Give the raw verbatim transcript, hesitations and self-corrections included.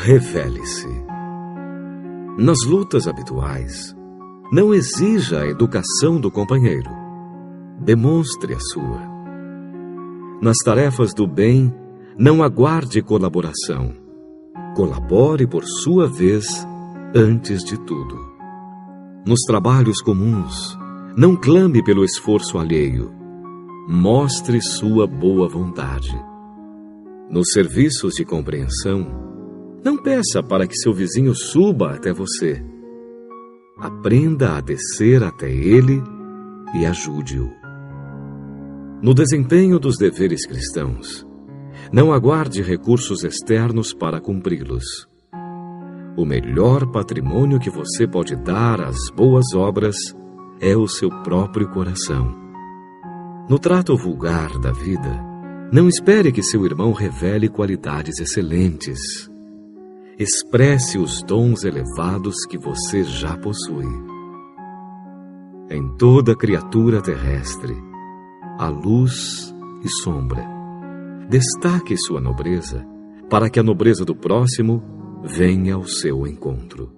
Revele-se. Nas lutas habituais, não exija a educação do companheiro. Demonstre a sua. Nas tarefas do bem, não aguarde colaboração. Colabore por sua vez antes de tudo. Nos trabalhos comuns, não clame pelo esforço alheio. Mostre sua boa vontade. Nos serviços de compreensão, não peça para que seu vizinho suba até você. Aprenda a descer até ele e ajude-o. No desempenho dos deveres cristãos, não aguarde recursos externos para cumpri-los. O melhor patrimônio que você pode dar às boas obras é o seu próprio coração. No trato vulgar da vida, não espere que seu irmão revele qualidades excelentes. Expresse os dons elevados que você já possui. Em toda criatura terrestre, há luz e sombra. Destaque sua nobreza, para que a nobreza do próximo venha ao seu encontro.